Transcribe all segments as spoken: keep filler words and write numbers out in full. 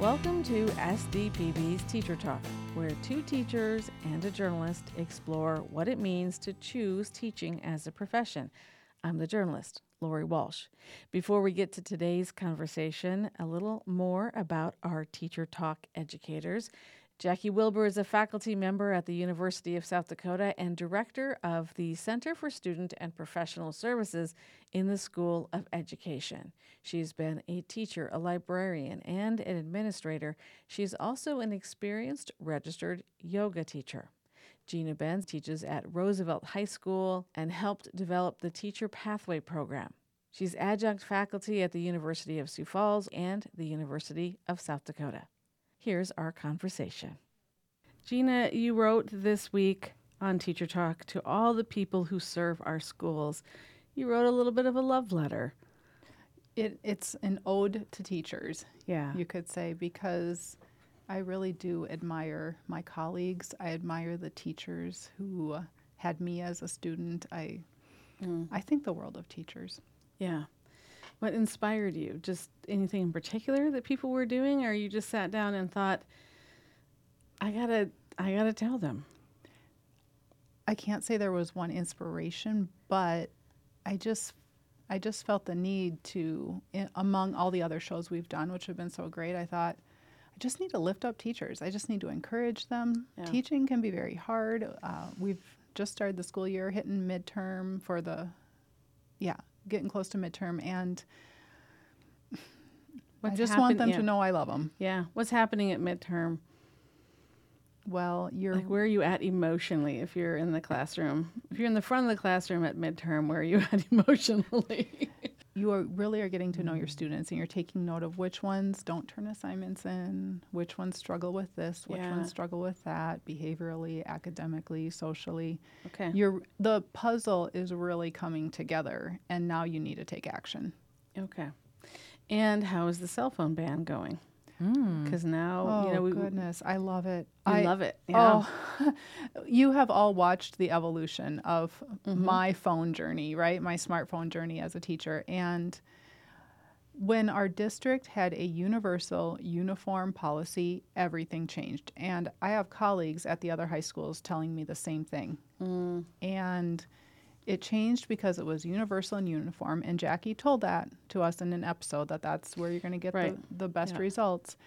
Welcome to S D P B's Teacher Talk, where two teachers and a journalist explore what it means to choose teaching as a profession. I'm the journalist, Lori Walsh. Before we get to today's conversation, a little more about our Teacher Talk educators. Jackie Wilbur is a faculty member at the University of South Dakota and director of the Center for Student and Professional Services in the School of Education. She's been a teacher, a librarian, and an administrator. She's also an experienced registered yoga teacher. Gina Benz teaches at Roosevelt High School and helped develop the Teacher Pathway Program. She's adjunct faculty at the University of Sioux Falls and the University of South Dakota. Here's our conversation. Gina, you wrote this week on Teacher Talk to all the people who serve our schools. You wrote a little bit of a love letter. It, it's an ode to teachers, Yeah. you could say, because I really do admire my colleagues. I admire the teachers who had me as a student. I, Mm. I think the world of teachers. Yeah. What inspired you? Just anything in particular that people were doing, or you just sat down and thought, I gotta, I gotta tell them? I can't say there was one inspiration, but I just, I just felt the need to, in, among all the other shows we've done, which have been so great, I thought, I just need to lift up teachers. I just need to encourage them. Yeah. Teaching can be very hard. Uh, we've just started the school year, hitting midterm for the, yeah, getting close to midterm, and What's I just happen- want them yeah. to know I love them. Yeah. What's happening at midterm? Well, you're Like, where are you at emotionally if you're in the classroom? If you're in the front of the classroom at midterm, where are you at emotionally? you are really are getting to know your students, and you're taking note of which ones don't turn assignments in, which ones struggle with this, which Yeah. ones struggle with that, behaviorally, academically, socially. Okay. You're the puzzle is really coming together, and now you need to take action. Okay. And how is the cell phone ban going? Mm. Because now, Oh, you know, we goodness, I love it. I I love it. Yeah. Oh, you have all watched the evolution of Mhm. my phone journey, right? My smartphone journey as a teacher. And when our district had a universal uniform policy, everything changed. And I have colleagues at the other high schools telling me the same thing. Mm. And it changed because it was universal and uniform. And Jackie told that to us in an episode, that that's where you're going to get Right. the, the best Yeah. results.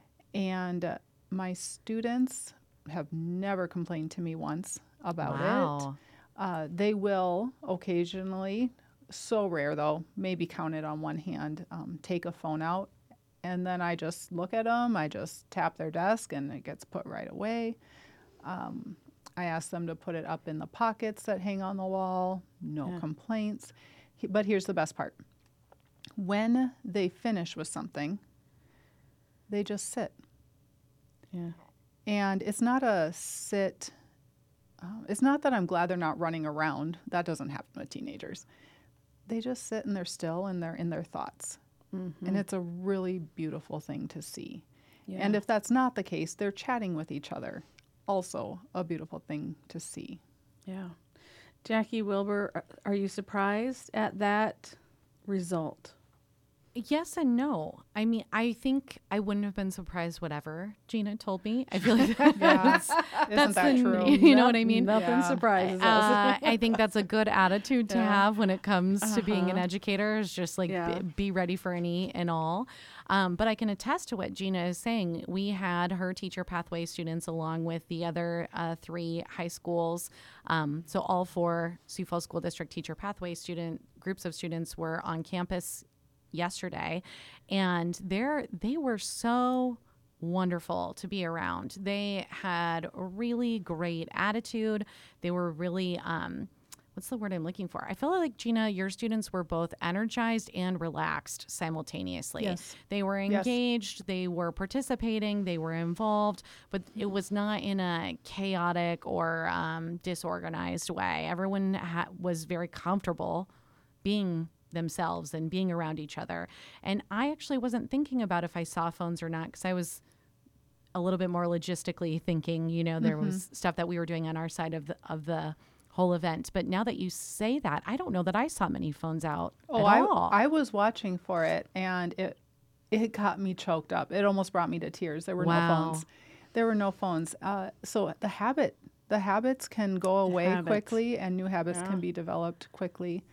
And uh, my students have never complained to me once about it. Wow. Uh, they will occasionally, so rare though, maybe counted on one hand, um, take a phone out. And then I just look at them, I just tap their desk, and it gets put right away. Um, I ask them to put it up in the pockets that hang on the wall. No Yeah. complaints. He- But here's the best part. When they finish with something, they just sit. Yeah. And it's not a sit. Uh, it's not that I'm glad they're not running around. That doesn't happen with teenagers. They just sit and they're still and they're in their thoughts. Mm-hmm. And it's a really beautiful thing to see. Yeah. And if that's not the case, they're chatting with each other. Also a beautiful thing to see. Yeah. Jackie Wilbur, are- are you surprised at that result? Yes and no. I mean, I think I wouldn't have been surprised whatever Gina told me. I feel like that's, Yeah. Isn't that's that the, true? you know what I mean? Nothing Yeah. surprises Uh, us. I think that's a good attitude to Yeah. have when it comes to being an Uh-huh. educator, is just like Yeah. be, be ready for any and all. Um, but I can attest to what Gina is saying. We had her teacher pathway students along with the other uh, three high schools. Um, so all four Sioux Falls School District teacher pathway student groups of students were on campus yesterday, and they're they were so wonderful to be around. They had a really great attitude. They were really um what's the word I'm looking for? I feel like, Gina, your students were both energized and relaxed simultaneously. Yes. They were Yes. engaged, they were participating, they were involved, but it was not in a chaotic or um, disorganized way. Everyone ha- was very comfortable being themselves and being around each other. And I actually wasn't thinking about if I saw phones or not, because I was a little bit more logistically thinking, you know, there Mm-hmm. was stuff that we were doing on our side of the, of the whole event. But now that you say that, I don't know that I saw many phones out Oh, at I, all. I was watching for it, and it it got me choked up. It almost brought me to tears. There were Wow. no phones. There were no phones. Uh, so the habit, the habits can go away habits. quickly, and new habits Yeah. can be developed quickly.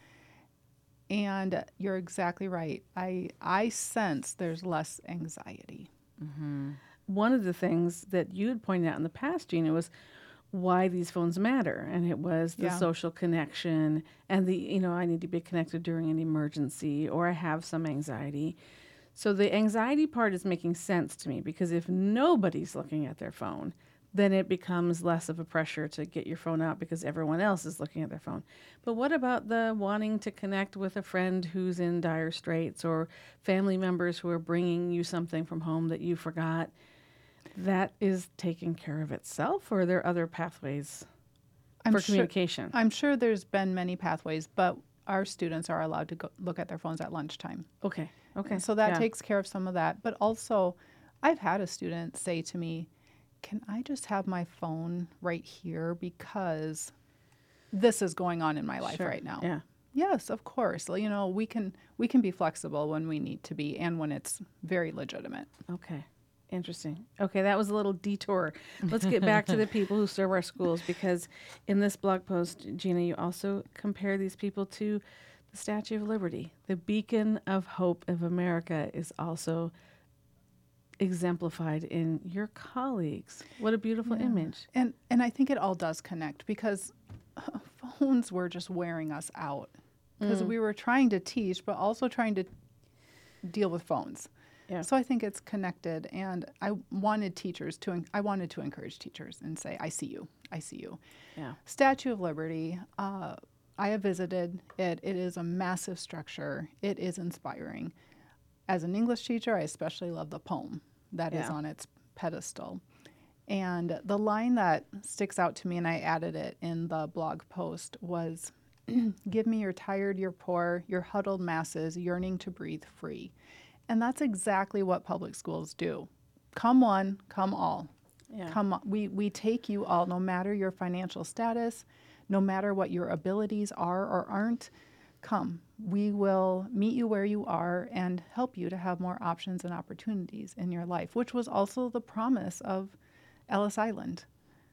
And you're exactly right. I I sense there's less anxiety. One of the things that you had pointed out in the past, Gina, was why these phones matter. And it was the Yeah. social connection and the, you know, I need to be connected during an emergency or I have some anxiety. So the anxiety part is making sense to me because if nobody's looking at their phone, then it becomes less of a pressure to get your phone out because everyone else is looking at their phone. But what about the wanting to connect with a friend who's in dire straits or family members who are bringing you something from home that you forgot? That is taking care of itself, or are there other pathways I'm for sure- communication? I'm sure there's been many pathways, but our students are allowed to go look at their phones at lunchtime. Okay, okay. So that yeah. takes care of some of that. But also, I've had a student say to me, can I just have my phone right here because this is going on in my life Sure, right now? Yeah. Yes, of course. Well, You know, we can we can be flexible when we need to be and when it's very legitimate. Okay. Interesting. Okay, that was a little detour. Let's get back to the people who serve our schools because in this blog post, Gina, you also compare these people to the Statue of Liberty. The beacon of hope of America is also exemplified in your colleagues. What a beautiful Yeah. image. And and I think it all does connect because phones were just wearing us out because we were trying to teach but also trying to deal with phones. Yeah. So I think it's connected, and I wanted teachers to en- I wanted to encourage teachers and say, I see you. I see you. Yeah. Statue of Liberty, uh, I have visited it. It is a massive structure. It is inspiring. As an English teacher, I especially love the poem that is Yeah. on its pedestal. And the line that sticks out to me, and I added it in the blog post, was, give me your tired, your poor, your huddled masses yearning to breathe free. And that's exactly what public schools do. Come one, come all. Yeah. Come on. We, we take you all, no matter your financial status, no matter what your abilities are or aren't. Come. We will meet you where you are and help you to have more options and opportunities in your life, which was also the promise of Ellis Island.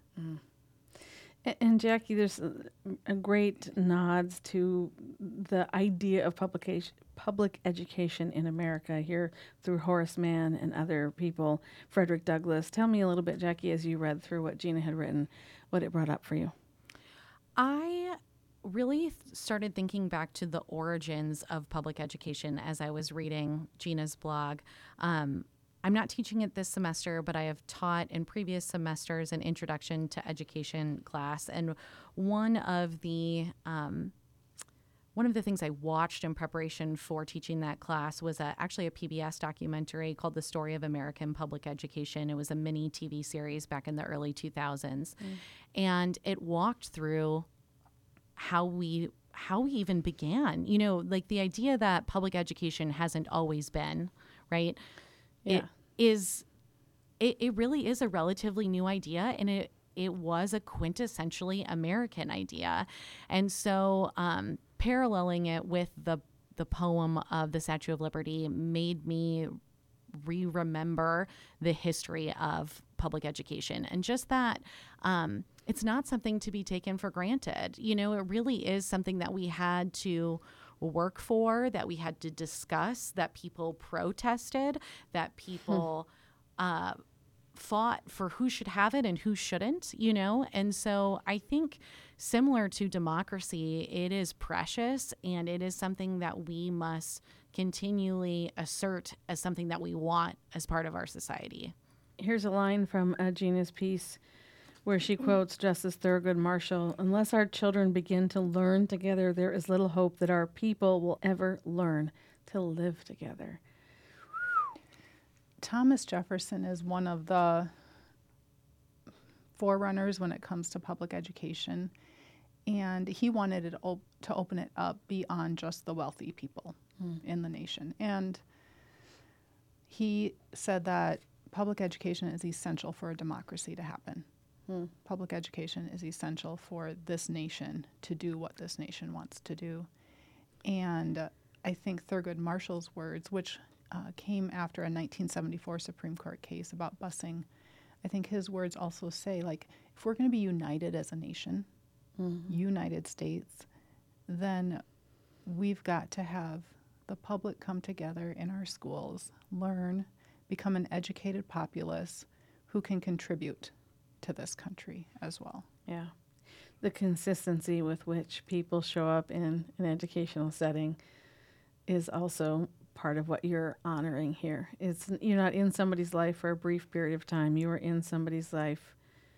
A- And Jackie, there's a, a great nods to the idea of publication, public education in America here through Horace Mann and other people, Frederick Douglass. Tell me a little bit, Jackie, as you read through what Gina had written, what it brought up for you. I really th- started thinking back to the origins of public education as I was reading Gina's blog. Um, I'm not teaching it this semester, but I have taught in previous semesters an introduction to education class. And one of the um, one of the things I watched in preparation for teaching that class was a, actually a P B S documentary called The Story of American Public Education. It was a mini T V series back in the early two thousands. And it walked through how we how we even began. You know, like the idea that public education hasn't always been, right? Yeah. It is it, it really is a relatively new idea, and it it was a quintessentially American idea. And so um, paralleling it with the the poem of the Statue of Liberty made me re-remember the history of public education, and just that um, it's not something to be taken for granted. You know, it really is something that we had to work for, that we had to discuss, that people protested, that people uh, fought for who should have it and who shouldn't, you know? And so I think similar to democracy, it is precious, and it is something that we must continually assert as something that we want as part of our society. Here's a line from uh, Gina's piece where she quotes Justice Thurgood Marshall, unless our children begin to learn together, there is little hope that our people will ever learn to live together. Thomas Jefferson is one of the forerunners when it comes to public education, and he wanted it op- to open it up beyond just the wealthy people in the nation. And he said that public education is essential for a democracy to happen. Public education is essential for this nation to do what this nation wants to do. And uh, I think Thurgood Marshall's words, which uh, came after a nineteen seventy-four Supreme Court case about busing. I think his words also say, like, if we're going to be united as a nation, mm-hmm. United States, then we've got to have the public come together in our schools, learn, become an educated populace who can contribute to this country as well. Yeah. The consistency with which people show up in an educational setting is also part of what you're honoring here. It's you're not in somebody's life for a brief period of time. You are in somebody's life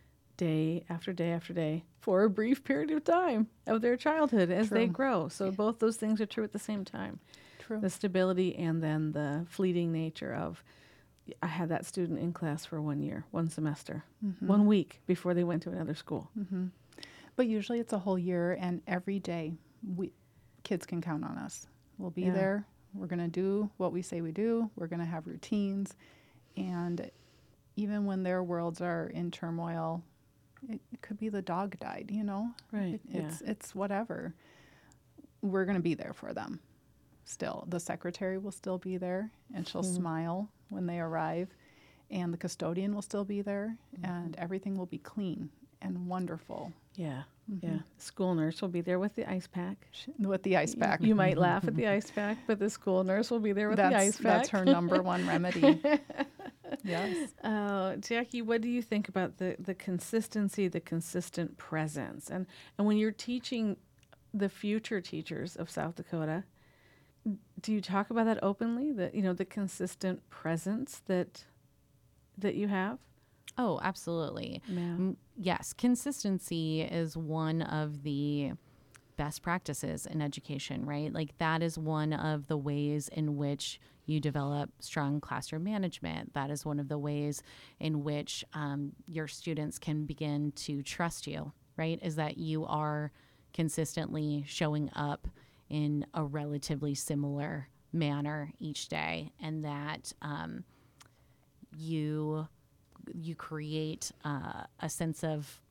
day after day after day for a brief period of time of their childhood as True. they grow. So both those things are true at the same time. True. The stability and then the fleeting nature of, I had that student in class for one year, one semester, mm-hmm. one week before they went to another school. Mm-hmm. But usually it's a whole year, and every day we kids can count on us. We'll be Yeah. there. We're going to do what we say we do. We're going to have routines. And even when their worlds are in turmoil, it, it could be the dog died, you know? Right, It, yeah. It's, it's whatever. We're going to be there for them still. The secretary will still be there, and she'll Mm-hmm. smile when they arrive. And the custodian will still be there, Mm-hmm. and everything will be clean and wonderful. Yeah, Mm-hmm. yeah. School nurse will be there with the ice pack. With the ice pack. You might laugh at the ice pack, but the school nurse will be there with that's, the ice pack. That's her number one remedy. Yes. Uh, Jackie, what do you think about the, the consistency, the consistent presence? And, and when you're teaching the future teachers of South Dakota, do you talk about that openly? The, you know, the consistent presence that that you have? Oh, absolutely. Yeah. M- Yes, consistency is one of the best practices in education, right? Like that is one of the ways in which you develop strong classroom management. That is one of the ways in which um, your students can begin to trust you, right? Is that you are consistently showing up in a relatively similar manner each day, and that um, you you create uh, a sense of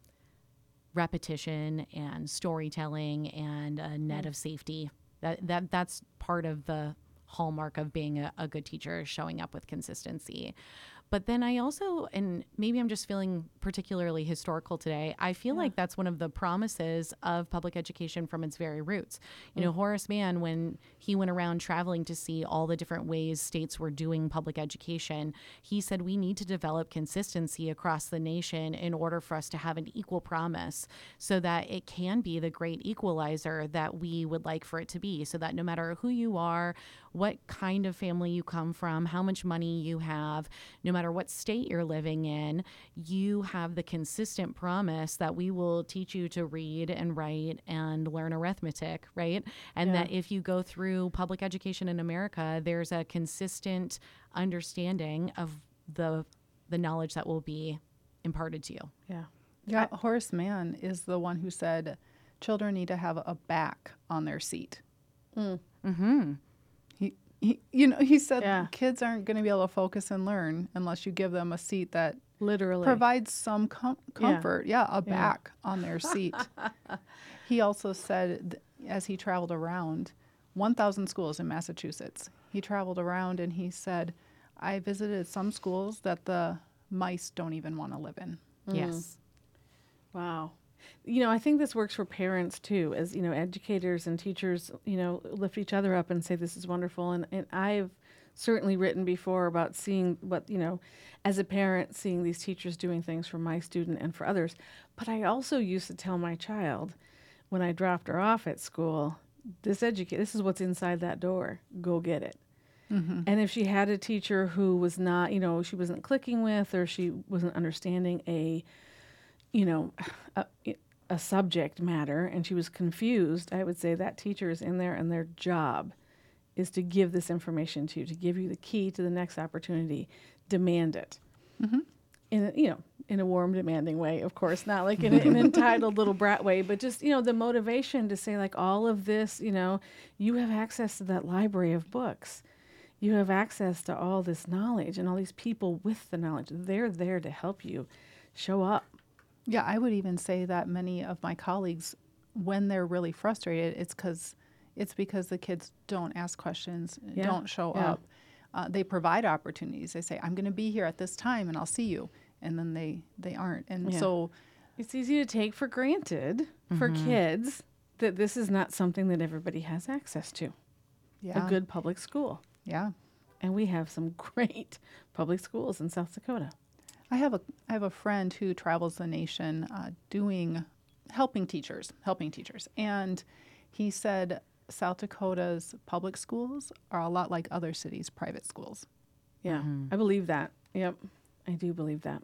repetition and storytelling and a net of safety. That that that's part of the hallmark of being a, a good teacher, is showing up with consistency. But then I also, and maybe I'm just feeling particularly historical today, I feel Yeah. like that's one of the promises of public education from its very roots. You know, Horace Mann, when he went around traveling to see all the different ways states were doing public education, he said we need to develop consistency across the nation in order for us to have an equal promise, so that it can be the great equalizer that we would like for it to be, so that no matter who you are, what kind of family you come from, how much money you have, no matter what state you're living in, you have the consistent promise that we will teach you to read and write and learn arithmetic, right? And Yeah. that if you go through public education in America, there's a consistent understanding of the the knowledge that will be imparted to you. Yeah. Yeah, Horace Mann is the one who said children need to have a back on their seat. Mm-hmm. He, he you know, he said Yeah. kids aren't going to be able to focus and learn unless you give them a seat that Literally. provides some com- comfort. Yeah, a back on their seat. He also said, th- as he traveled around, one thousand schools in Massachusetts. He traveled around and he said, I visited some schools that the mice don't even want to live in. Yes. Wow. You know, I think this works for parents too, as, you know, educators and teachers, you know, lift each other up and say, this is wonderful. And, and I've certainly written before about seeing what, you know, as a parent, seeing these teachers doing things for my student and for others. But I also used to tell my child when I dropped her off at school, this educate, this is what's inside that door. Go get it. Mm-hmm. And if she had a teacher who was not, you know, she wasn't clicking with, or she wasn't understanding a, you know, a, a subject matter, and she was confused, I would say that teacher is in there and their job is to give this information to you, to give you the key to the next opportunity. Demand it. Mm-hmm. In a, you know, in a warm, demanding way, of course, not like in a, an entitled little brat way, but just, you know, the motivation to say, like, all of this, you know, you have access to that library of books. You have access to all this knowledge and all these people with the knowledge. They're there to help you show up. Yeah, I would even say that many of my colleagues, when they're really frustrated, it's because it's because the kids don't ask questions, Yeah, don't show yeah. up. Uh, they provide opportunities. They say, I'm going to be here at this time and I'll see you. And then they, they aren't. And Yeah. so It's easy to take for granted for kids that this is not something that everybody has access to. yeah, A good public school. yeah. And we have some great public schools in South Dakota. I have a I have a friend who travels the nation uh, doing helping teachers, helping teachers, and he said South Dakota's public schools are a lot like other cities' private schools. Yeah, I believe that. Yep, I do believe that.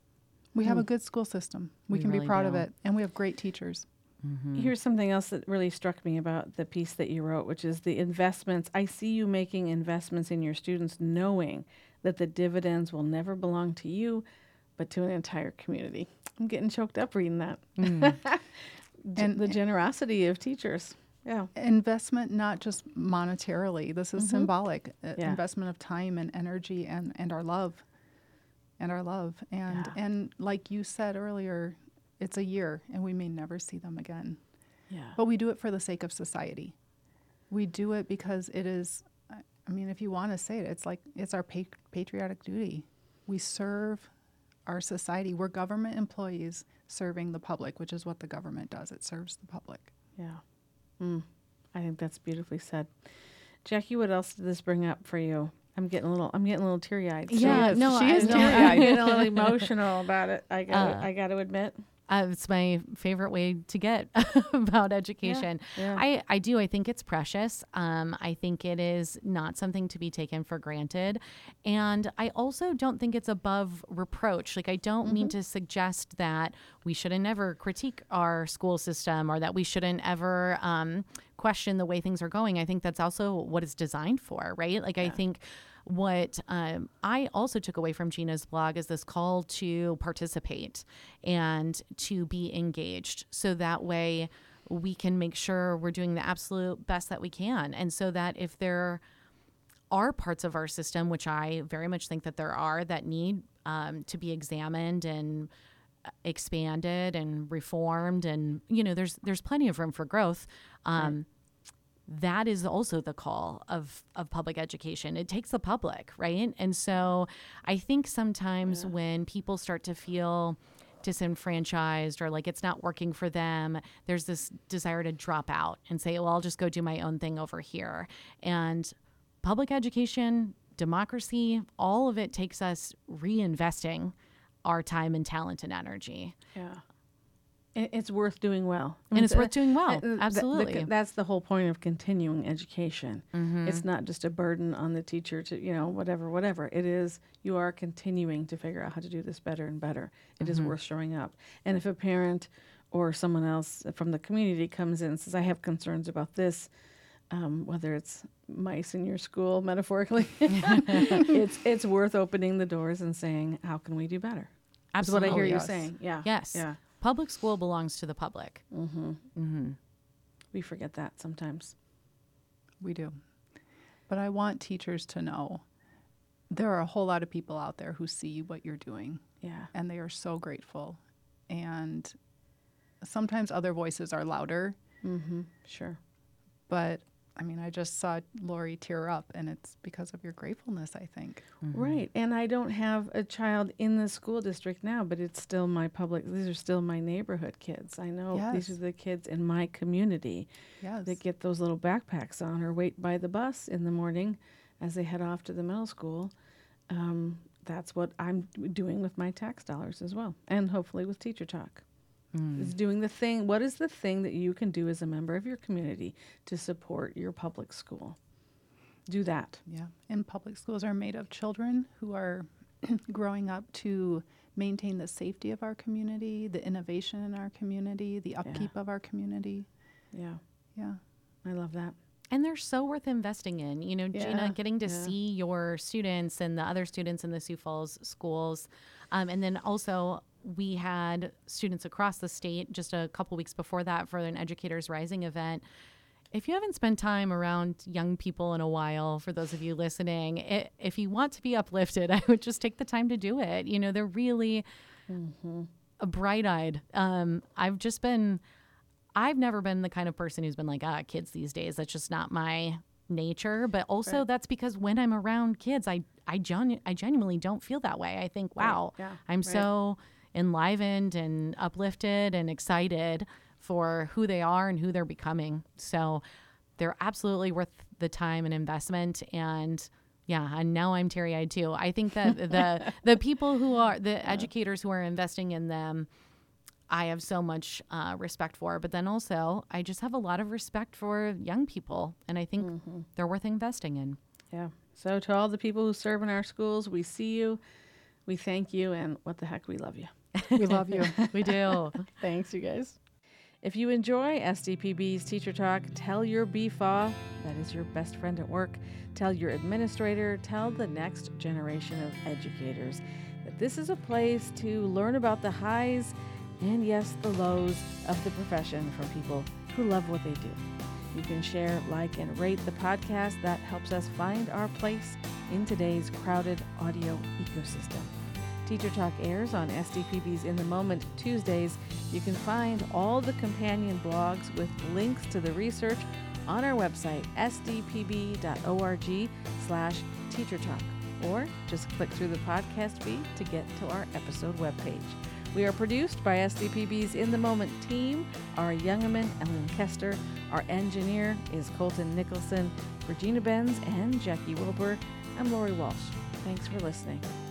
We have a good school system. We, We can really be proud of do. it, and we have great teachers. Here's something else that really struck me about the piece that you wrote, which is the investments. I see you making investments in your students, knowing that the dividends will never belong to you, but to an entire community. I'm getting choked up reading that. G- And- the generosity of teachers. Yeah. Investment, not just monetarily. This is symbolic. Uh, Yeah. Investment of time and energy and, and our love, and our love. And Yeah. and like you said earlier, it's a year, and we may never see them again. Yeah. But we do it for the sake of society. We do it because it is, I I mean, if you want to say it, it's like it's our pa- patriotic duty. We serve our society. We're government employees serving the public, which is what the government does. It serves the public. Yeah. Mm, I think that's beautifully said. Jackie, what else did this bring up for you? I'm getting a little, I'm getting a little teary eyed. Yeah, no, she I is know. teary-eyed. I'm getting a little emotional about it. I got, Uh, I got to admit. Uh, it's my favorite way to get about education. yeah. I, I do. I think it's precious. Um, I think it is not something to be taken for granted. And I also don't think it's above reproach. Like, I don't mean to suggest that we shouldn't ever critique our school system or that we shouldn't ever um, question the way things are going. I think that's also what it's designed for, right? Like, I think what um, I also took away from Gina's blog is this call to participate and to be engaged. So that way we can make sure we're doing the absolute best that we can. And so that if there are parts of our system, which I very much think that there are, that need um, to be examined and expanded and reformed, and, you know, there's there's plenty of room for growth. Um, That is also the call of, of public education. It takes the public, right? And so I think sometimes when people start to feel disenfranchised or like it's not working for them, there's this desire to drop out and say, well, I'll just go do my own thing over here. And public education, democracy, all of it takes us reinvesting our time and talent and energy. Yeah. It- It's worth doing well. And it's uh, worth doing well. uh, th- Absolutely. th- that's the whole point of continuing education. Mm-hmm. It's not just a burden on the teacher to, you know, whatever, whatever. It is, you are continuing to figure out how to do this better and better. It is Mm-hmm. worth showing up. And if a parent or someone else from the community comes in and says, I have concerns about this, um, whether it's mice in your school, metaphorically, it's it's worth opening the doors and saying, how can we do better? That's what I hear Absolutely. you Yes. saying. Yeah. Yes. Yeah. Public school belongs to the public. We forget that sometimes. We do. But I want teachers to know there are a whole lot of people out there who see what you're doing, Yeah. and they are so grateful. And sometimes other voices are louder, Mm-hmm. Sure. but I mean, I just saw Lori tear up, and it's because of your gratefulness, I think. Right. And I don't have a child in the school district now, but it's still my public, these are still my neighborhood kids. I know these Yes. are the kids in my community Yes. that get those little backpacks on or wait by the bus in the morning as they head off to the middle school. Um, that's what I'm doing with my tax dollars as well, and hopefully with Teacher Talk. Is doing the thing. What is the thing that you can do as a member of your community to support your public school? Do that. Yeah. And public schools are made of children who are growing up to maintain the safety of our community, the innovation in our community, the upkeep of our community. Yeah, Yeah. I love that. And they're so worth investing in. You know, Yeah, Gina, getting to yeah. see your students and the other students in the Sioux Falls schools. Um, and then also, we had students across the state just a couple weeks before that for an Educators Rising event. If you haven't spent time around young people in a while, for those of you listening, it, if you want to be uplifted, I would just take the time to do it. You know, they're really a bright-eyed. Um, I've just been, I've never been the kind of person who's been like, ah, kids these days, that's just not my nature, but also Right. that's because when I'm around kids, I I, genu- I genuinely don't feel that way. I think, wow, Yeah. I'm Right. so enlivened and uplifted and excited for who they are and who they're becoming. So they're absolutely worth the time and investment. And yeah, and now I'm teary-eyed too. I think that the the people who are the educators who are investing in them, I have so much uh, respect for. But then also, I just have a lot of respect for young people, and I think Mm-hmm. they're worth investing in. Yeah. So to all the people who serve in our schools, we see you, we thank you, and what the heck, we love you. We love you. We do. Thanks, you guys. If you enjoy S D P B's Teacher Talk, tell your B F A, that is your best friend at work, tell your administrator, tell the next generation of educators that this is a place to learn about the highs and, yes, the lows of the profession from people who love what they do. You can share, like, and rate the podcast. That helps us find our place in today's crowded audio ecosystem. Teacher Talk airs on S D P B's In the Moment Tuesdays. You can find all the companion blogs with links to the research on our website, s d p b dot org slash teacher talk, or just click through the podcast feed to get to our episode webpage. We are produced by S D P B's In the Moment team, Ari Youngerman, Ellen Kester. Our engineer is Colton Nicholson. Regina Benz and Jackie Wilbur. I'm Lori Walsh. Thanks for listening.